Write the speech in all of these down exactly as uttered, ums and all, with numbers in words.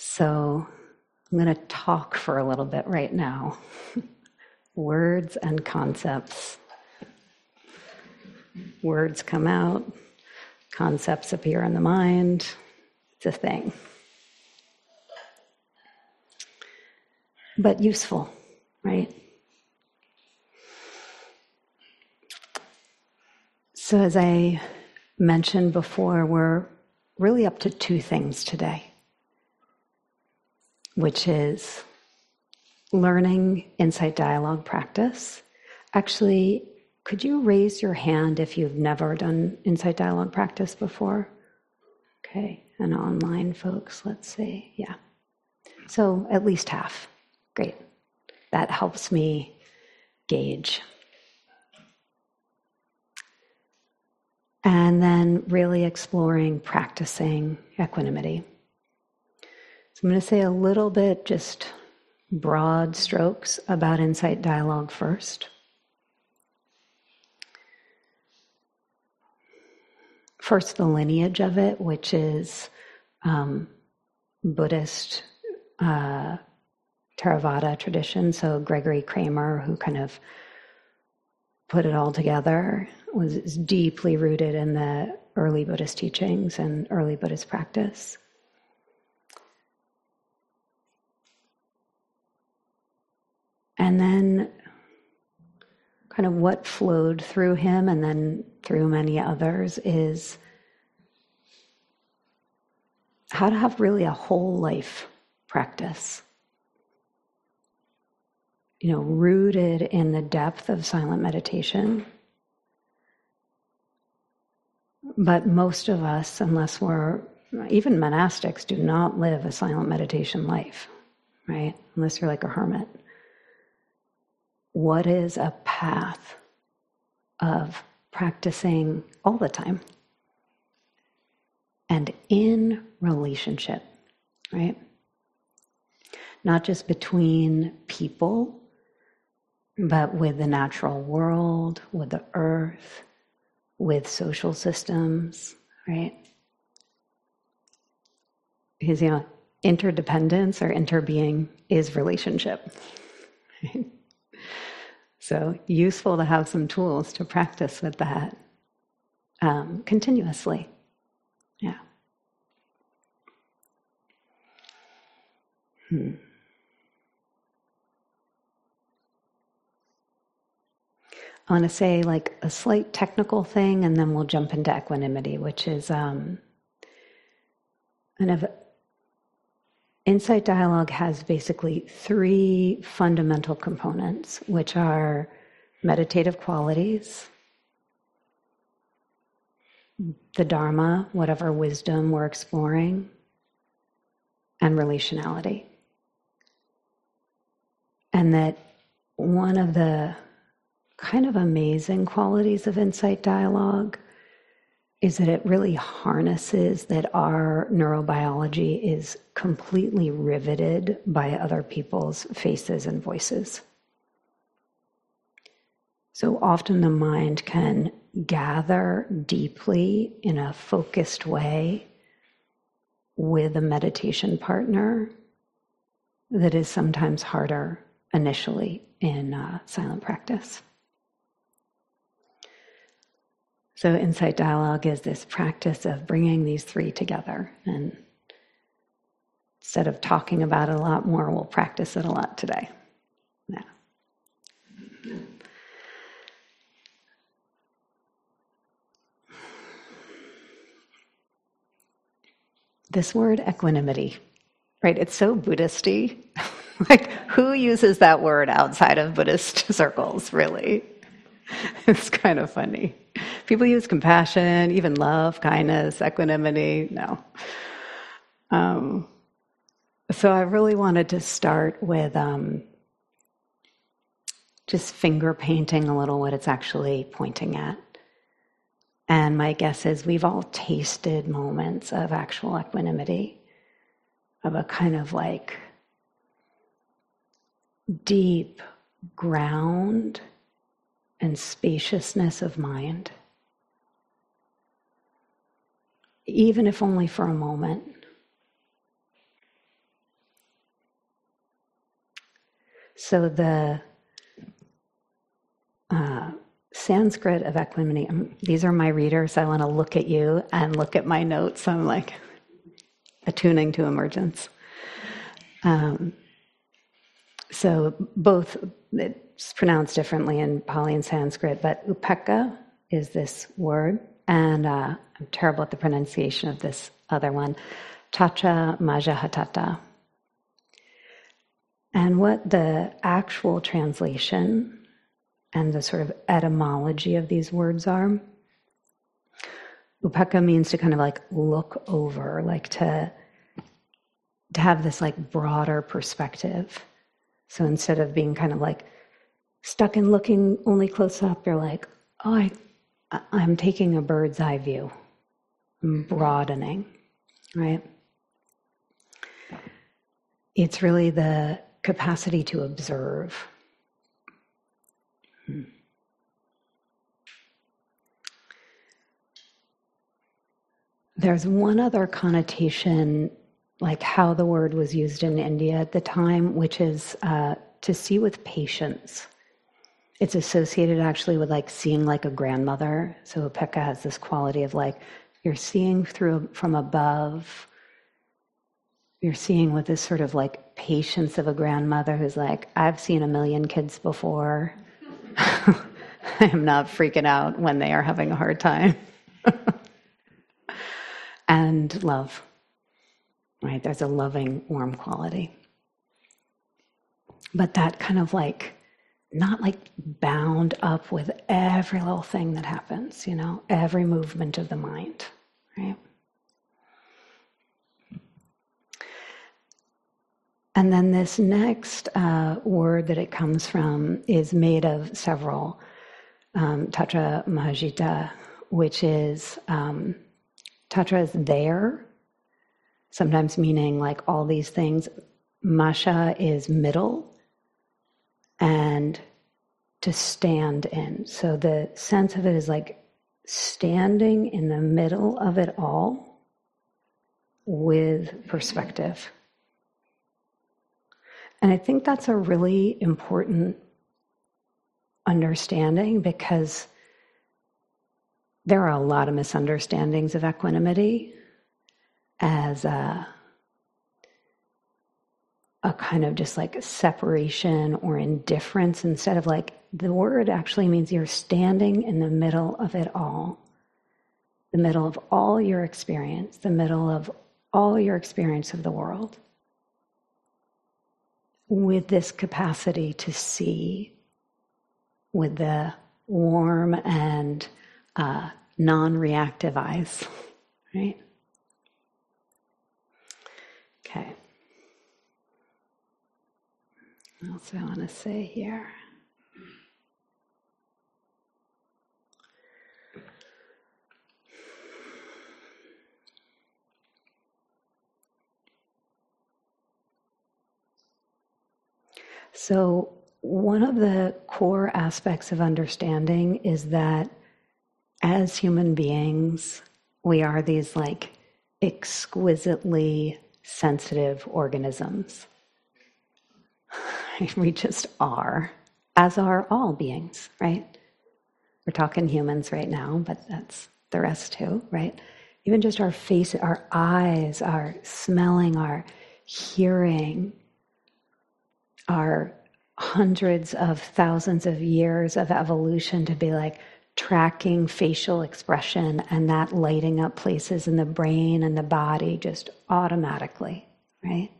So I'm going to talk for a little bit right now. Words and concepts. Words come out, concepts appear in the mind. It's a thing. But useful, right? So as I mentioned before, we're really up to two things today, which is learning insight dialogue practice. Actually, could you raise your hand if you've never done insight dialogue practice before? Okay, and online folks, let's see, yeah. So at least half, great. That helps me gauge. And then really exploring, practicing equanimity. So I'm going to say a little bit, just broad strokes about insight dialogue first. First, the lineage of it, which is um, Buddhist uh, Theravada tradition. So Gregory Kramer, who kind of put it all together, was deeply rooted in the early Buddhist teachings and early Buddhist practice. And then kind of what flowed through him and then through many others is how to have really a whole life practice. You know, rooted in the depth of silent meditation. But most of us, unless we're, even monastics, do not live a silent meditation life, right? Unless you're like a hermit. What is a path of practicing all the time and in relationship, right? Not just between people, but with the natural world, with the earth, with social systems, right? Because, you know, interdependence or interbeing is relationship. Right? So useful to have some tools to practice with that um, continuously. Yeah. Hmm. I want to say like a slight technical thing, and then we'll jump into equanimity, which is um, kind of insight dialogue has basically three fundamental components, which are meditative qualities, the Dharma, whatever wisdom we're exploring, and relationality. And that one of the kind of amazing qualities of insight dialogue is that it really harnesses that our neurobiology is completely riveted by other people's faces and voices. So often the mind can gather deeply in a focused way with a meditation partner that is sometimes harder initially in uh, silent practice. So insight dialogue is this practice of bringing these three together. And instead of talking about it a lot more, we'll practice it a lot today. Yeah. This word equanimity, right? It's so Buddhist-y. Like, who uses that word outside of Buddhist circles, really? It's kind of funny. People use compassion, even love, kindness, equanimity. No. Um, so I really wanted to start with um, just finger painting a little what it's actually pointing at. And my guess is we've all tasted moments of actual equanimity, of a kind of like deep ground and spaciousness of mind, even if only for a moment. So the uh, Sanskrit of equanimity, um, these are my readers. I want to look at you and look at my notes. I'm like attuning to emergence. Um, so both, it's pronounced differently in Pali and Sanskrit, but upekkha is this word, and uh, I'm terrible at the pronunciation of this other one, tacha majahatata. And what the actual translation and the sort of etymology of these words are, upekkha means to kind of like look over, like to, to have this like broader perspective. So instead of being kind of like stuck in looking only close up, you're like, oh, I, I'm taking a bird's eye view. I'm broadening, right? It's really the capacity to observe. Hmm. There's one other connotation, like how the word was used in India at the time, which is uh, to see with patience. It's associated actually with like seeing like a grandmother. So upekkha has this quality of like, you're seeing through from above. You're seeing with this sort of like patience of a grandmother who's like, I've seen a million kids before. I am not freaking out when they are having a hard time. And love, right? There's a loving, warm quality. But that kind of like, not like bound up with every little thing that happens, you know, every movement of the mind, right? And then this next uh, word that it comes from is made of several, um, Tatra Mahajita, which is, um, Tatra is there, sometimes meaning like all these things. Masha is middle, and to stand in. So the sense of it is like standing in the middle of it all with perspective. And I think that's a really important understanding, because there are a lot of misunderstandings of equanimity as a, a kind of just like a separation or indifference, instead of like, the word actually means you're standing in the middle of it all, the middle of all your experience, the middle of all your experience of the world, with this capacity to see with the warm and uh, non-reactive eyes, right? Okay. What else do I want to say here? So one of the core aspects of understanding is that as human beings, we are these like exquisitely sensitive organisms. We just are, as are all beings, right? We're talking humans right now, but that's the rest too, right? Even just our face, our eyes, our smelling, our hearing, our hundreds of thousands of years of evolution to be like tracking facial expression and that lighting up places in the brain and the body just automatically, right?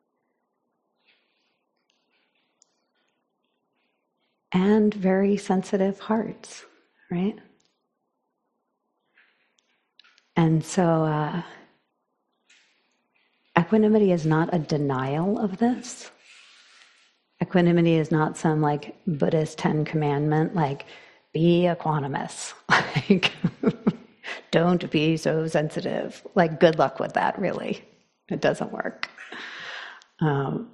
And very sensitive hearts, right? And so uh, equanimity is not a denial of this. Equanimity is not some like Buddhist Ten Commandment, like be equanimous, like don't be so sensitive. Like good luck with that, really. It doesn't work. Um,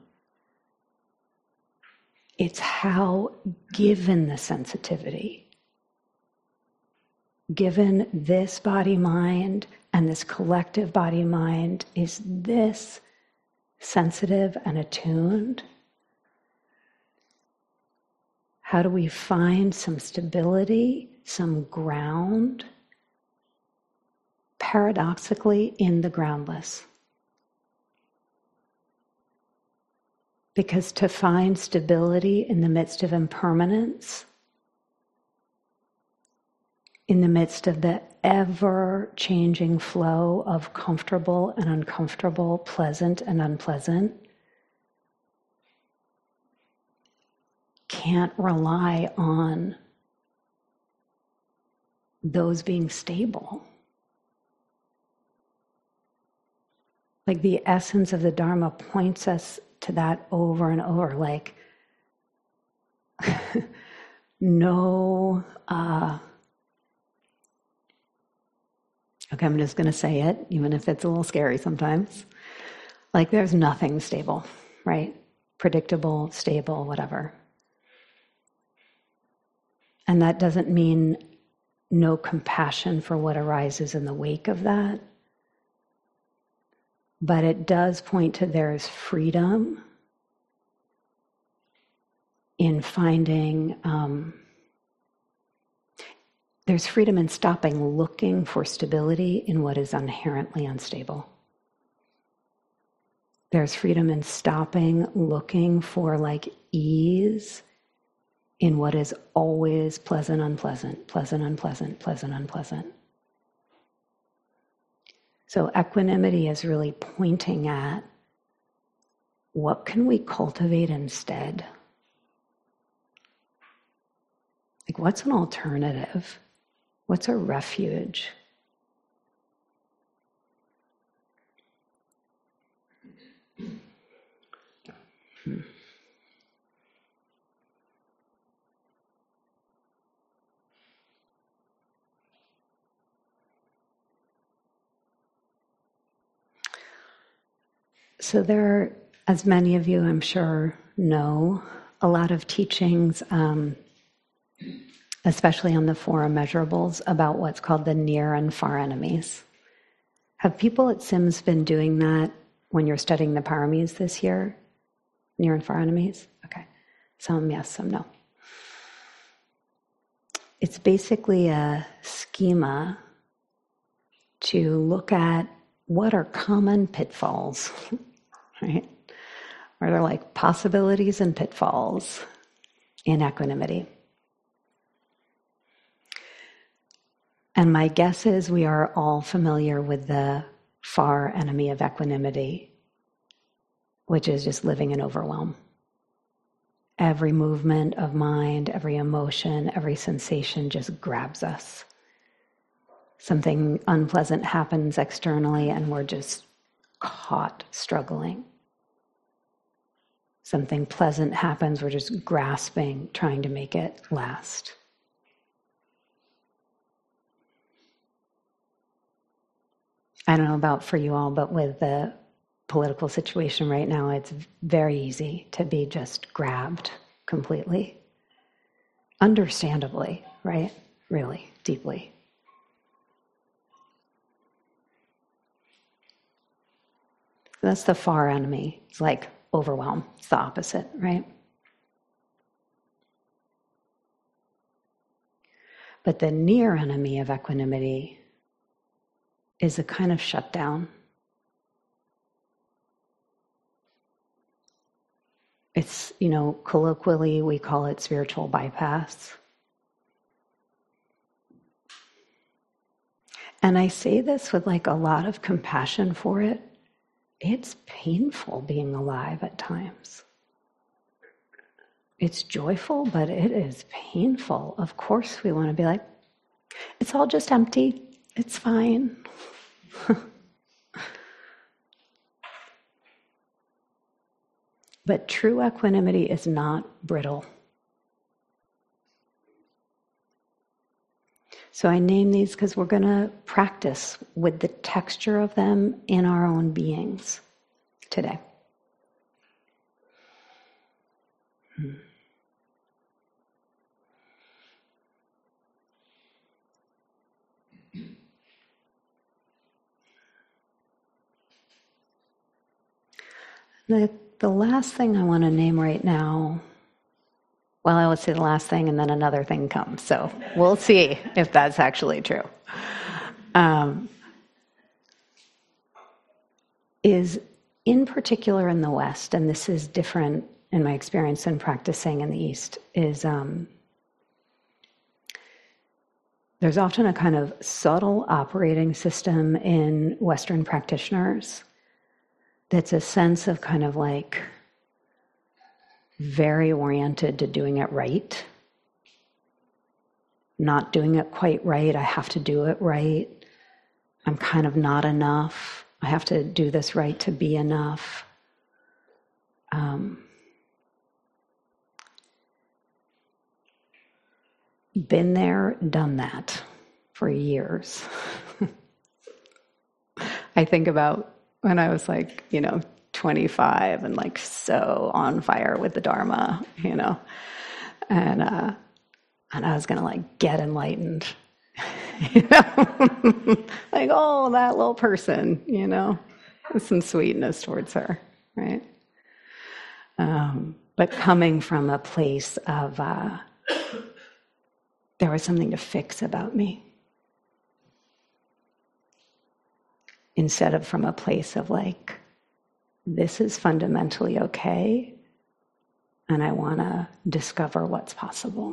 it's how, given the sensitivity, given this body-mind and this collective body-mind is this sensitive and attuned, How do we find some stability, some ground, paradoxically, in the groundless? Because to find stability in the midst of impermanence, in the midst of the ever-changing flow of comfortable and uncomfortable, pleasant and unpleasant, can't rely on those being stable. Like the essence of the Dharma points us to that over and over, like no, uh, okay, I'm just going to say it, even if it's a little scary sometimes. Like there's nothing stable, right? Predictable, stable, whatever. And that doesn't mean no compassion for what arises in the wake of that. But it does point to there's freedom in finding, um, there's freedom in stopping looking for stability in what is inherently unstable. There's freedom in stopping looking for like ease in what is always pleasant, unpleasant, pleasant, unpleasant, pleasant, unpleasant. So equanimity is really pointing at what can we cultivate instead? Like what's an alternative? What's a refuge? Hmm. So there are, as many of you I'm sure know, a lot of teachings, um, especially on the four immeasurables, about what's called the near and far enemies. Have people at Sims been doing that when you're studying the paramis this year? Near and far enemies? Okay. Some yes, some no. It's basically a schema to look at what are common pitfalls, right? Are there like possibilities and pitfalls in equanimity? And my guess is we are all familiar with the far enemy of equanimity, which is just living in overwhelm. Every movement of mind, every emotion, every sensation just grabs us. Something unpleasant happens externally and we're just caught struggling. Something pleasant happens, we're just grasping, trying to make it last. I don't know about for you all, but with the political situation right now, it's very easy to be just grabbed completely. Understandably, right? Really, deeply. That's the far enemy. It's like overwhelm. It's the opposite, right? But the near enemy of equanimity is a kind of shutdown. It's, you know, colloquially we call it spiritual bypass. And I say this with like a lot of compassion for it. It's painful being alive at times. It's joyful, but it is painful. Of course we want to be like, it's all just empty. It's fine. But true equanimity is not brittle. So I name these because we're going to practice with the texture of them in our own beings today. Hmm. The, the last thing I want to name right now well, I would say the last thing and then another thing comes. So we'll see if that's actually true. Um, is in particular in the West, and this is different in my experience than practicing in the East, is um, there's often a kind of subtle operating system in Western practitioners that's a sense of kind of like very oriented to doing it right. Not doing it quite right, I have to do it right. I'm kind of not enough. I have to do this right to be enough. Um, been there, done that for years. I think about when I was like, you know, twenty-five and like so on fire with the Dharma, you know, and uh, and I was gonna like get enlightened, you know, like oh that little person, you know, with some sweetness towards her, right? Um, but coming from a place of uh, there was something to fix about me, instead of from a place of like, this is fundamentally okay, and I want to discover what's possible.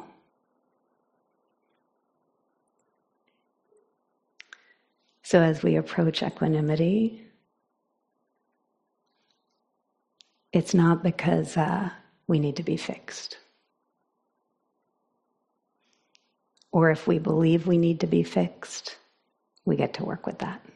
So as we approach equanimity, it's not because uh, we need to be fixed. Or if we believe we need to be fixed, we get to work with that.